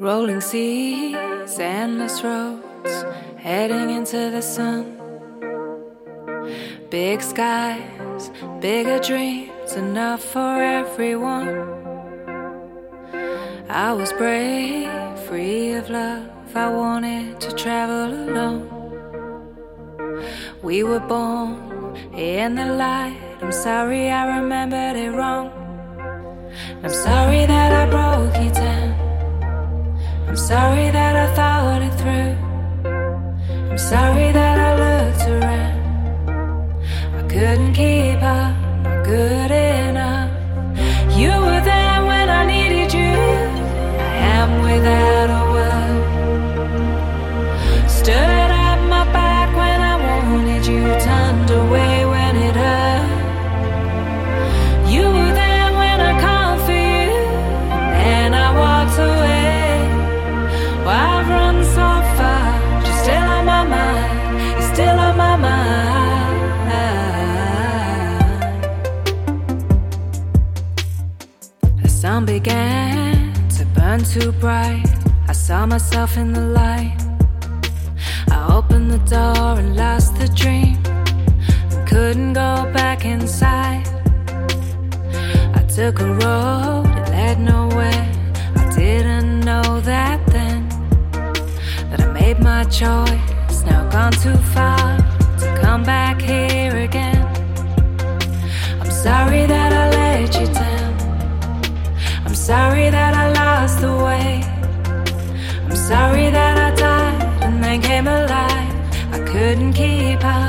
Rolling seas, endless roads, heading into the sun. Big skies, bigger dreams, enough for everyone. I was brave, free of love, I wanted to travel alone. We were born in the light, I'm sorry I remembered it wrong. I'm sorry that I broke you down, I'm sorry that I thought it through. I'm sorry that I looked around, I couldn't keep up, not good enough. You were there when I needed you, I am without a word. Stood at my back when I wanted you, turned away when it hurt. You were there when I called for you, and I walked away. I've run so far, you're still on my mind, you're still on my mind. The sun began to burn too bright, I saw myself in the light. I opened the door and lost the dream, I couldn't go back inside. I took a road, it led nowhere, I didn't know that then. That I made my choice, now gone too far to come back here again. I'm sorry that I let you down, I'm sorry that I lost the way. I'm sorry that I died and then came alive, I couldn't keep up.